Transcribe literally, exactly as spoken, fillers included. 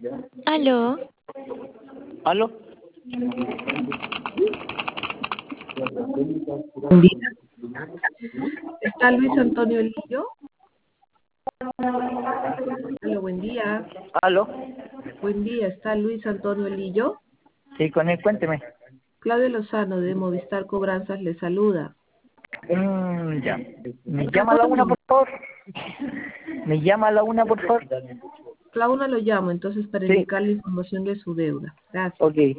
Aló, ¿Aló? Buen día. ¿Está Luis Antonio Lillo? Hola, buen día. ¿Aló? Buen día, ¿está Luis Antonio Lillo? Sí, con él, cuénteme. Claudio Lozano de Movistar Cobranzas le saluda. Mm, ya. ¿Me Está llama a la una, bueno. por favor? ¿Me llama a la una, por favor? Claudio lo llamo entonces para Sí. indicar la información de su deuda. Gracias. Ok.